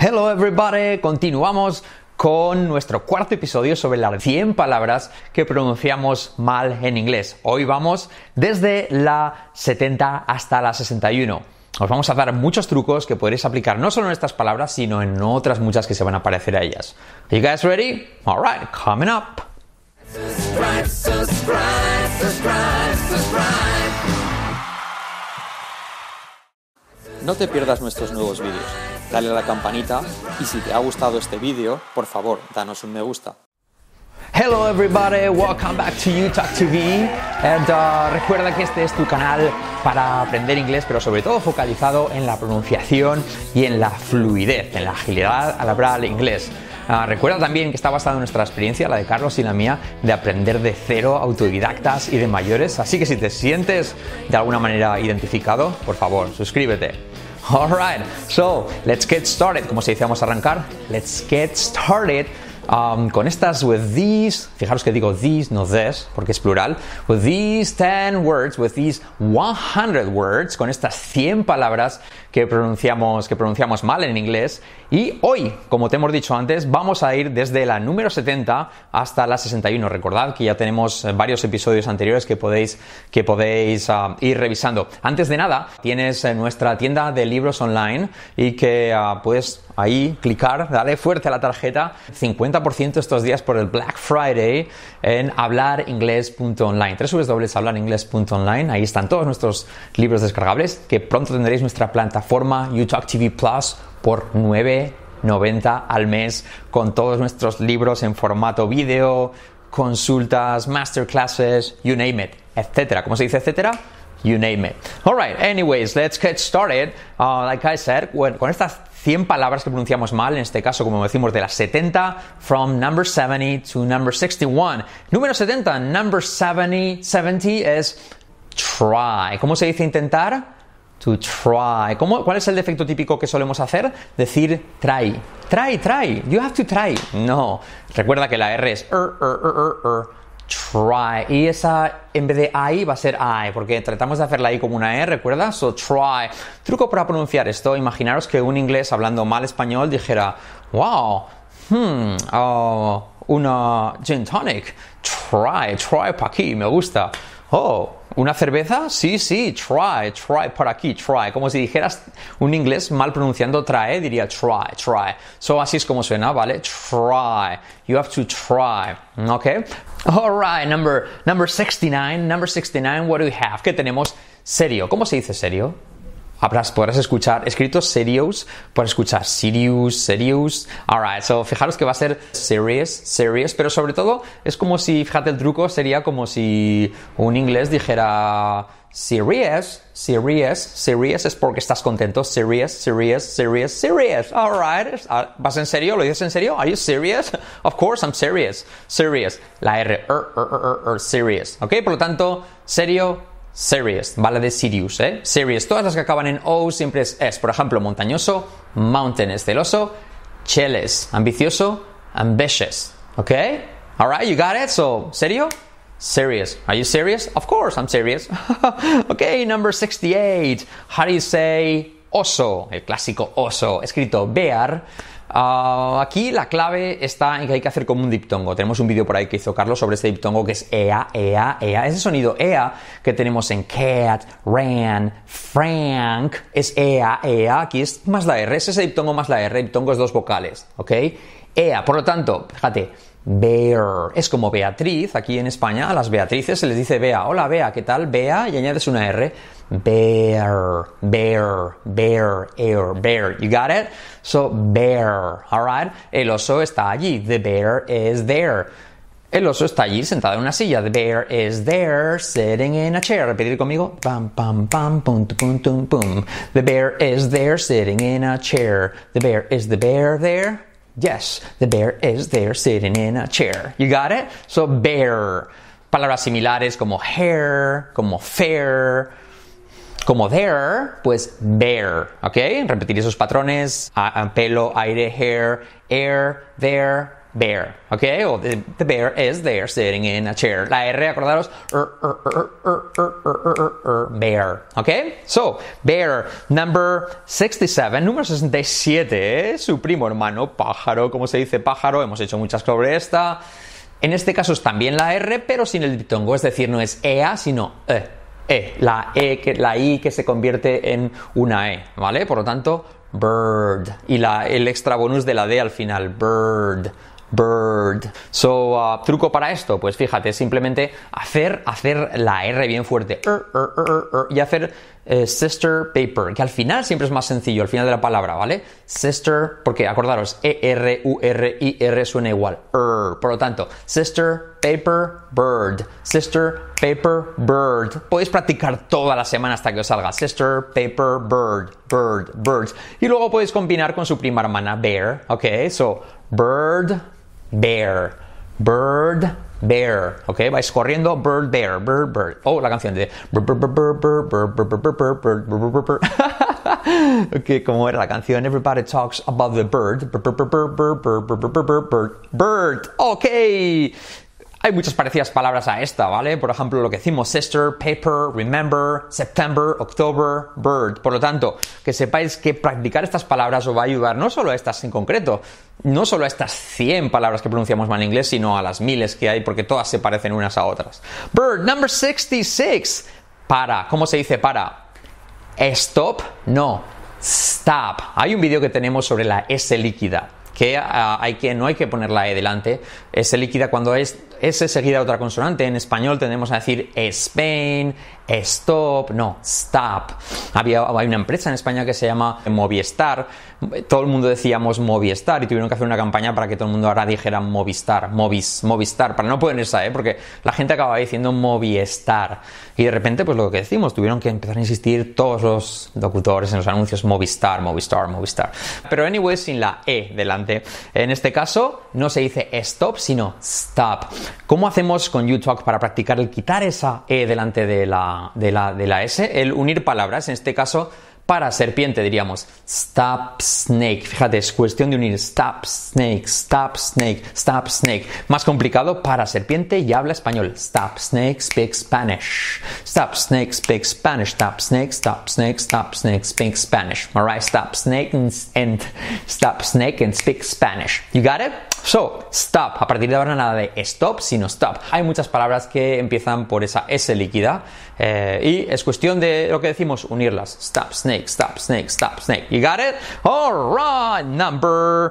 Hello everybody, continuamos con nuestro cuarto episodio sobre las 100 palabras que pronunciamos mal en inglés. Hoy vamos desde la 70 hasta la 61. Os vamos a dar muchos trucos que podréis aplicar no solo en estas palabras, sino en otras muchas que se van a parecer a ellas. Are you guys ready? Alright, coming up. Subscribe. No te pierdas nuestros nuevos vídeos. Dale a la campanita y si te ha gustado este vídeo, por favor, danos un me gusta. Hello everybody, welcome back to UTalk TV. Recuerda que este es tu canal para aprender inglés, pero sobre todo focalizado en la pronunciación y en la fluidez, en la agilidad al hablar inglés. Recuerda también que está basado en nuestra experiencia, la de Carlos y la mía, de aprender de cero, autodidactas y de mayores. Así que si te sientes de alguna manera identificado, por favor, suscríbete. Alright, so let's get started. Como se dice, vamos a arrancar. Let's get started. Con estas, with these, fijaros que digo these, no this, porque es plural. With these 10 words, with these 100 words, con estas 100 palabras que pronunciamos mal en inglés. Y hoy, como te hemos dicho antes, vamos a ir desde la número 70 hasta la 61. Recordad que ya tenemos varios episodios anteriores que podéis ir revisando. Antes de nada, tienes nuestra tienda de libros online y que puedes ahí clicar, dale fuerte a la tarjeta, 50% estos días por el Black Friday en hablaringles.online, www.hablaringles.online. Ahí están todos nuestros libros descargables, que pronto tendréis nuestra plataforma UTalk TV Plus por $9.90 al mes, con todos nuestros libros en formato vídeo, consultas, masterclasses, you name it, etcétera. ¿Cómo se dice etcétera? You name it. Alright, anyways, let's get started. Like I said, con estas 100 palabras que pronunciamos mal, en este caso, como decimos, de las 70, from number 70 to number 61. Número 70, number 70 es try. ¿Cómo se dice intentar? To try. ¿Cuál es el defecto típico que solemos hacer? Decir try. Try. You have to try. No. Recuerda que la R es try. Y esa, en vez de I, va a ser I, porque tratamos de hacerla I como una E, ¿recuerda? So, try. Truco para pronunciar esto. Imaginaros que un inglés hablando mal español dijera, wow, una gin tonic. Try para aquí, me gusta. Oh, ¿una cerveza? Sí, try por aquí, try. Como si dijeras un inglés mal pronunciando trae, diría try. So, así es como suena, ¿vale? Try. You have to try. Okay? Alright, number 69. Number 69, what do we have? ¿Qué tenemos? Serio. ¿Cómo se dice serio? Podrás escuchar escrito serious, podrás escuchar serious. Alright, so fijaros que va a ser serious, pero sobre todo es como si, fíjate el truco, sería como si un inglés dijera serious es porque estás contento. Serious. Alright, ¿vas en serio? ¿Lo dices en serio? Are you serious? Of course I'm serious. La R, serious. ¿Ok? Por lo tanto, serio, serious, vale de serious, Serious, todas las que acaban en O siempre es. Por ejemplo, montañoso, mountain, celoso, jealous, ambicioso, ambitious, ¿ok? Alright, you got it? So, ¿serio? Serious. Are you serious? Of course I'm serious. Okay, number 68. How do you say oso? El clásico oso, escrito bear. Aquí la clave está en que hay que hacer como un diptongo. Tenemos un vídeo por ahí que hizo Carlos sobre este diptongo que es ea. Ese sonido ea que tenemos en cat, ran, frank, es ea. Aquí es más la R, es ese diptongo más la R. Diptongo es dos vocales, ¿ok? Ea, por lo tanto, fíjate, Bear. Es como Beatriz, aquí en España a las Beatrices se les dice Bea. Hola Bea, ¿qué tal? Bea, y añades una R. Bear. You got it? So, bear, alright? El oso está allí. The bear is there. El oso está allí sentado en una silla. The bear is there sitting in a chair. Repetir conmigo. Pam, pam, pam, pum, pum, pum, pum. The bear is there sitting in a chair. Is the bear there? Yes, the bear is there sitting in a chair. You got it? So, bear. Palabras similares como hair, como fair, como there, pues bear. ¿Ok? Repetir esos patrones. Pelo, aire, hair, air, there, bear, ¿ok? O the bear is there sitting in a chair. La R, acordaros, bear, ¿ok? So, bear, number 67, número 67, su primo hermano, pájaro. ¿Cómo se dice pájaro? Hemos hecho muchas sobre esta. En este caso es también la R, pero sin el diptongo, es decir, no es EA, sino la I que se convierte en una E, ¿vale? Por lo tanto, bird. Y el extra bonus de la D al final, bird. So, truco para esto, pues fíjate, simplemente hacer la R bien fuerte y hacer sister paper, que al final siempre es más sencillo, al final de la palabra, ¿vale? Sister, porque acordaros, E-R-U-R-I-R suena igual, por lo tanto, sister paper bird, sister paper bird. Podéis practicar toda la semana hasta que os salga bird, birds. Y luego podéis combinar con su prima hermana, bear, ¿ok? So, bird, bear, ¿ok? Vais corriendo, bird. Oh, la canción de ok, ¿cómo era la canción? Everybody talks about the bird. Bird. Ok. Hay muchas parecidas palabras a esta, ¿vale? Por ejemplo, lo que decimos sister, paper, remember, September, October, bird. Por lo tanto, que sepáis que practicar estas palabras os va a ayudar no solo a estas en concreto, no solo a estas 100 palabras que pronunciamos mal en inglés, sino a las miles que hay, porque todas se parecen unas a otras. Bird, number 66. Para. ¿Cómo se dice para? Stop, no. Stop. Hay un vídeo que tenemos sobre la S líquida, que no hay que poner la E delante. S líquida cuando es S seguida de otra consonante. En español tendemos a decir Spain, stop, no, stop. Hay una empresa en España que se llama Movistar. Todo el mundo decíamos Movistar y tuvieron que hacer una campaña para que todo el mundo ahora dijera Movistar, para no poner esa porque la gente acababa diciendo Movistar. Y de repente, pues lo que decimos, tuvieron que empezar a insistir todos los locutores en los anuncios Movistar. Pero anyway, sin la E delante. En este caso, no se dice stop, sino stop. ¿Cómo hacemos con UTalk para practicar el quitar esa E delante de la S? El unir palabras, en este caso, para serpiente diríamos stop snake. Fíjate, es cuestión de unir stop snake. Más complicado, para serpiente y habla español. Stop snake, speak Spanish. Stop snake, speak Spanish. Stop snake, speak Spanish. Alright, stop snake and speak Spanish. You got it? So, stop. A partir de ahora nada de stop, sino stop. Hay muchas palabras que empiezan por esa S líquida y es cuestión de lo que decimos, unirlas. Stop, snake. You got it? Alright, number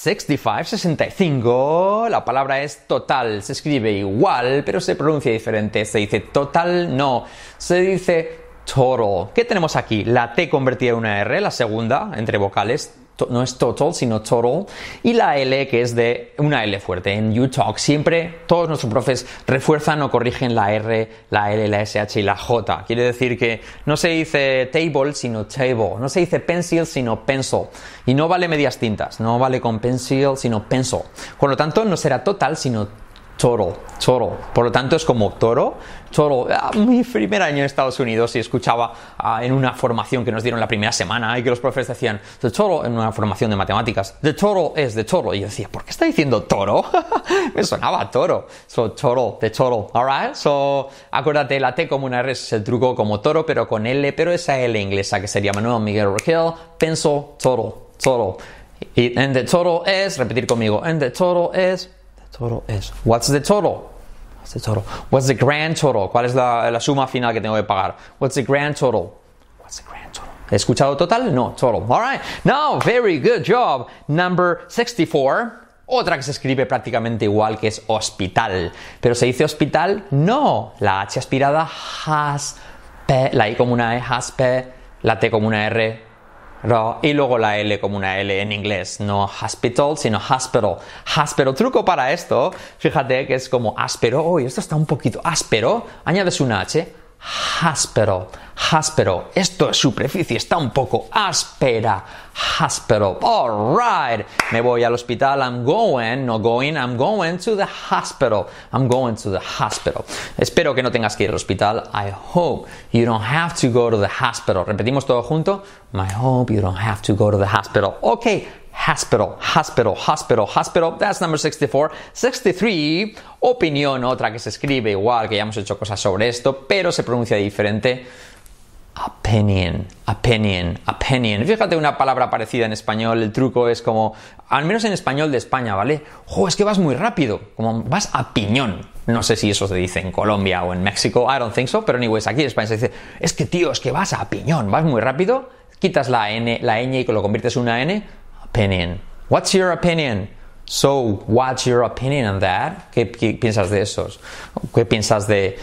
65. La palabra es total. Se escribe igual, pero se pronuncia diferente. Se dice total, no. Se dice total. ¿Qué tenemos aquí? La T convertida en una R, la segunda, entre vocales. No es total, sino total. Y la L, que es de una L fuerte. En UTalk siempre todos nuestros profes refuerzan o corrigen la R, la L, la SH y la J. Quiere decir que no se dice table, sino table. No se dice pencil, sino pencil. Y no vale medias tintas. No vale con pencil, sino pencil. Por lo tanto, no será total, sino total. Por lo tanto, es como total. Mi primer año en Estados Unidos y escuchaba en una formación que nos dieron la primera semana y que los profes decían the total en una formación de matemáticas. The total is the total. Y yo decía, ¿por qué está diciendo toro? Me sonaba toro. So, total, the total. Alright? So, acuérdate, la T como una R es el truco como toro, pero con L, pero esa L inglesa que sería Manuel Miguel Raquel, pencil, total. Y and the total is, repetir conmigo, and the total is. What's the total? What's the grand total? ¿Cuál es la suma final que tengo que pagar? What's the grand total? ¿He escuchado total? No, total. All right. Now, very good job. Number 64. Otra que se escribe prácticamente igual, que es hospital. ¿Pero se dice hospital? No. La H aspirada, haspe. La I como una E, haspe. La T como una R, y luego la L como una L en inglés, no hospital, sino hospital. Truco para esto, fíjate que es como áspero. Uy, esto está un poquito áspero. Añades una H. Hospital. Esto es superficie, está un poco áspera. Hospital. All right. Me voy al hospital. I'm going to the hospital. Espero que no tengas que ir al hospital. I hope you don't have to go to the hospital. Repetimos todo junto. I hope you don't have to go to the hospital. Okay. Hospital. That's number 64. 63, opinión, otra que se escribe igual, que ya hemos hecho cosas sobre esto, pero se pronuncia diferente. Opinion. Fíjate una palabra parecida en español, el truco es como, al menos en español de España, ¿vale? Es que vas muy rápido, como vas a piñón. No sé si eso se dice en Colombia o en México, I don't think so, pero anyways, aquí en España se dice, es que tío, es que vas a piñón, vas muy rápido, quitas la ñ y lo conviertes en una n, opinion. What's your opinion? So, what's your opinion on that? ¿Qué piensas de esos? ¿Qué piensas de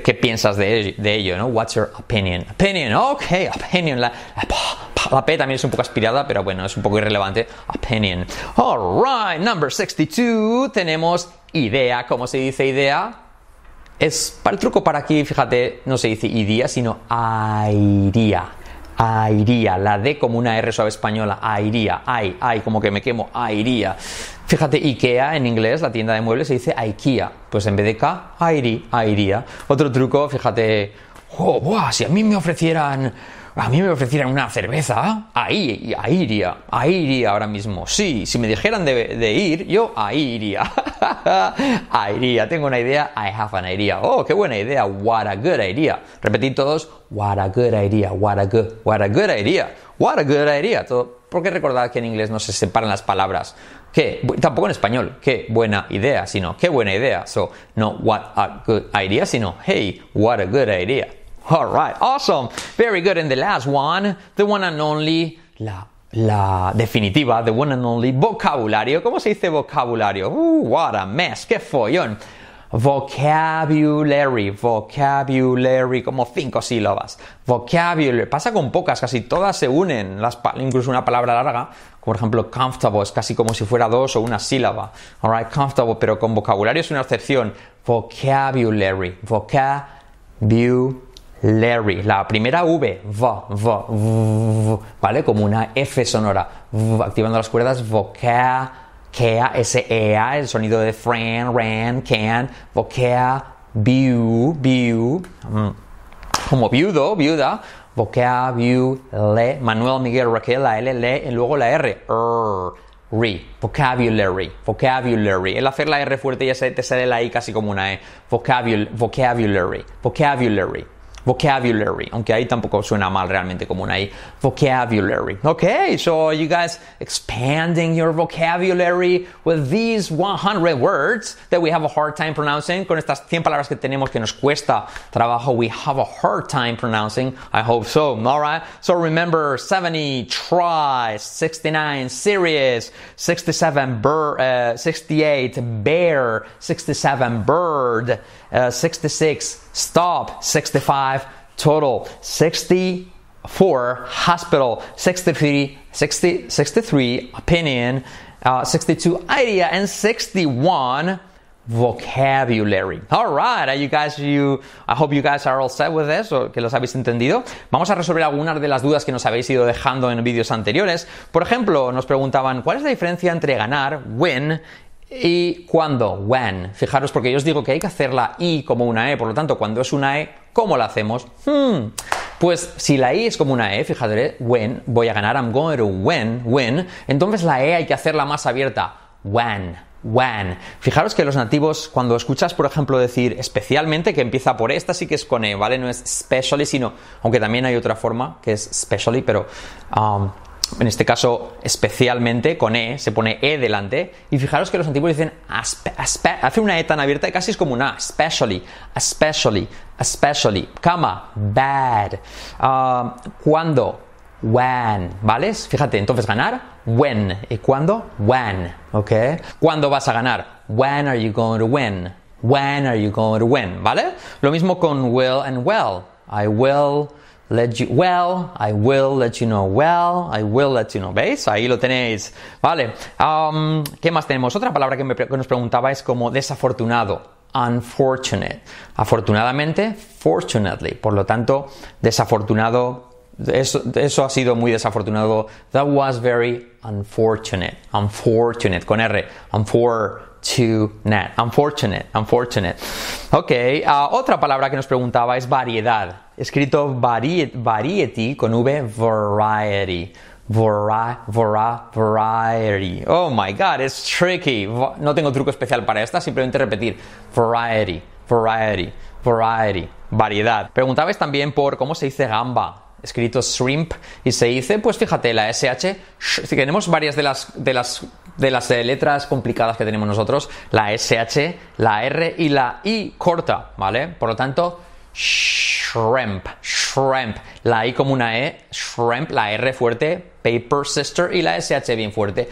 ello, no? What's your opinion? Opinion, okay, opinion. La P también es un poco aspirada, pero bueno, es un poco irrelevante. Opinion. Alright, number 62. Tenemos idea. ¿Cómo se dice idea? Es para el truco para aquí, fíjate, no se dice idea, sino airía. Airía, la D como una R suave española, airía, como que me quemo, airía. Fíjate, IKEA en inglés, la tienda de muebles, se dice IKEA, pues en vez de K, airía. Otro truco, fíjate, si a mí me ofrecieran una cerveza, ahí iría ahora mismo. Sí, si me dijeran de ir, yo ahí iría. Iría, tengo una idea, I have an idea. Oh, qué buena idea, what a good idea. Repetid todos, what a good idea, what a good idea, what a good idea. Todo, porque recordad que en inglés no se separan las palabras. Tampoco en español, qué buena idea, sino qué buena idea. So, no what a good idea, sino hey, what a good idea. Alright, awesome, very good. And the last one, the one and only, la definitiva, the one and only, vocabulario. ¿Cómo se dice vocabulario? What a mess, qué follón. Vocabulary, como 5 sílabas. Vocabulary, pasa con pocas, casi todas se unen, incluso una palabra larga, por ejemplo, comfortable, es casi como si fuera 2 o una sílaba. Alright, comfortable, pero con vocabulario es una excepción. Vocabulary, la primera V, ¿vale? Como una F sonora, activando las cuerdas, S-E-A, el sonido de friend, ran, can, como viuda, vocabulary, Manuel Miguel Raquel, la L, y luego la R, vocabulary. El hacer la R fuerte ya te sale la I casi como una E, vocabulary. Aunque ahí tampoco suena mal realmente como una I. Vocabulary. Okay, so are you guys expanding your vocabulary with these 100 words that we have a hard time pronouncing? Con estas 100 palabras que tenemos que nos cuesta trabajo, we have a hard time pronouncing. I hope so. Alright, so remember 70 tries, 69 serious, 67 68 bear, 67 bird, 66 stop, 65 total, 64 hospital, 63 opinion, 62 idea, and 61 vocabulary. Alright, I hope you guys are all set with this, o que los habéis entendido. Vamos a resolver algunas de las dudas que nos habéis ido dejando en vídeos anteriores. Por ejemplo, nos preguntaban, ¿cuál es la diferencia entre ganar, win, y cuándo, when? Fijaros, porque yo os digo que hay que hacer la I como una E, por lo tanto, cuando es una E, ¿cómo la hacemos? Pues si la I es como una E, fíjate, when, voy a ganar, I'm going to win, entonces la E hay que hacerla más abierta, when. Fijaros que los nativos, cuando escuchas, por ejemplo, decir especialmente, que empieza por esta, sí que es con E, ¿vale? No es especially, sino, aunque también hay otra forma, que es especially, pero en este caso, especialmente, con E, se pone E delante, y fijaros que los antiguos dicen hace una E tan abierta que casi es como una especially, cama, bad, cuando, when, ¿vale? Fíjate, entonces ganar, when, y cuándo, when, ¿ok? ¿Cuándo vas a ganar? When are you going to win? When are you going to win? ¿Vale? Lo mismo con will and well. I will let you know well, I will let you know, ¿veis? Ahí lo tenéis, vale. ¿Qué más tenemos? Otra palabra que nos preguntaba es como desafortunado, unfortunate. Afortunadamente, fortunately, por lo tanto, desafortunado, eso ha sido muy desafortunado. That was very unfortunate, con R, unfortunate. Ok, otra palabra que nos preguntaba es variedad. Escrito variety con V, variety. Variety. Oh my god, it's tricky. No tengo truco especial para esta, simplemente repetir. Variety. Variedad. Preguntabais también por cómo se dice gamba, escrito shrimp, y se dice, pues fíjate, la SH, si tenemos varias de las letras complicadas que tenemos nosotros, la SH, la R y la I corta, ¿vale? Por lo tanto, shrimp, la I como una E, shrimp, la R fuerte, paper sister, y la SH bien fuerte,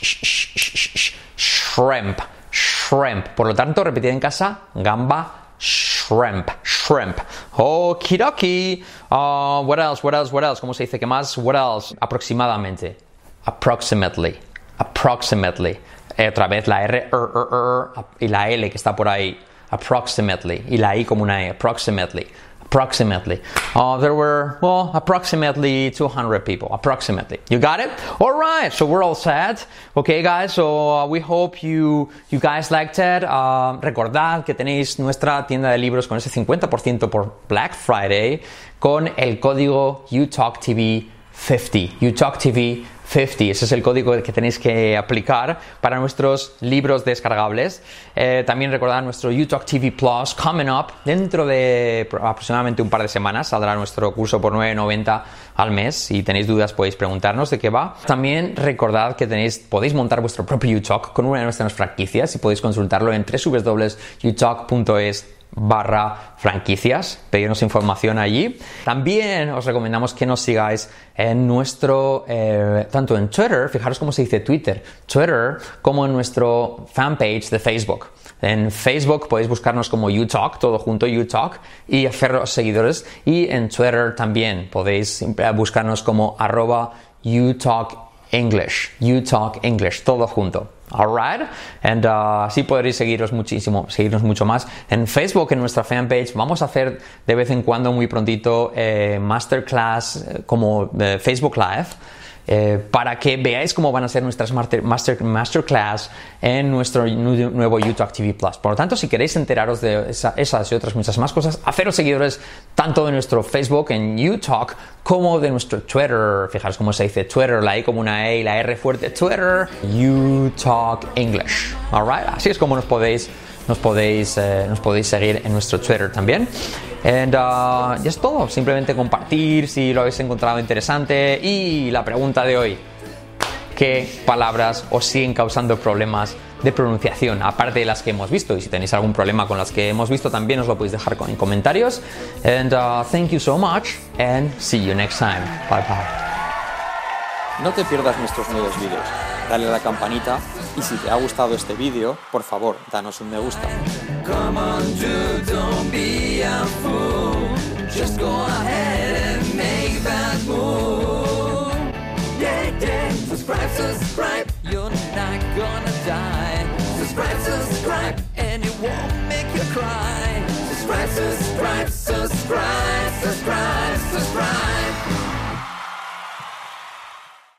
shrimp. Por lo tanto, repetid en casa, gamba, shrimp. Okidoki. What else? ¿Cómo se dice? ¿Qué más? What else? Aproximadamente. Approximately. Otra vez la R, y la L que está por ahí. Approximately. Y la I como una E. Approximately. There were, approximately 200 people. Approximately. You got it? All right. So we're all set. Okay, guys. So we hope you guys liked it. Recordad que tenéis nuestra tienda de libros con ese 50% por Black Friday con el código UTalkTV50. UTalkTV50. Ese es el código que tenéis que aplicar para nuestros libros descargables. También recordad nuestro UTalk TV Plus coming up. Dentro de aproximadamente un par de semanas saldrá nuestro curso por $9.90 al mes. Si tenéis dudas podéis preguntarnos de qué va. También recordad que podéis montar vuestro propio UTalk con una de nuestras franquicias y podéis consultarlo en www.utalk.es/franquicias, pedirnos información allí. También os recomendamos que nos sigáis en nuestro, tanto en Twitter, fijaros cómo se dice Twitter, como en nuestro fanpage de Facebook. En Facebook podéis buscarnos como UTalk, todo junto, UTalk, y haceros seguidores. Y en Twitter también podéis buscarnos como @UTalkEnglish, todo junto. Alright, and así podréis seguirnos mucho más. En Facebook, en nuestra fanpage, vamos a hacer de vez en cuando, muy prontito, masterclass como Facebook Live, para que veáis cómo van a ser nuestras masterclass en nuestro nuevo UTalk TV Plus. Por lo tanto, si queréis enteraros de esas y otras muchas más cosas, haceros seguidores tanto de nuestro Facebook en UTalk como de nuestro Twitter. Fijaros cómo se dice Twitter, la I como una E y la R fuerte, Twitter, UTalk English. Alright, así es como nos podéis seguir en nuestro Twitter también. Y ya es todo, simplemente compartir si lo habéis encontrado interesante. Y la pregunta de hoy: ¿qué palabras os siguen causando problemas de pronunciación, aparte de las que hemos visto? Y si tenéis algún problema con las que hemos visto, también os lo podéis dejar en comentarios. Thank you so much and see you next time. Bye bye. No te pierdas nuestros nuevos vídeos. Dale a la campanita y si te ha gustado este vídeo, por favor, danos un me gusta. Come on, dude, don't be a fool. Just go ahead and make that move. Yeah, subscribe. You're not gonna die. Subscribe, and it won't make you cry. Subscribe.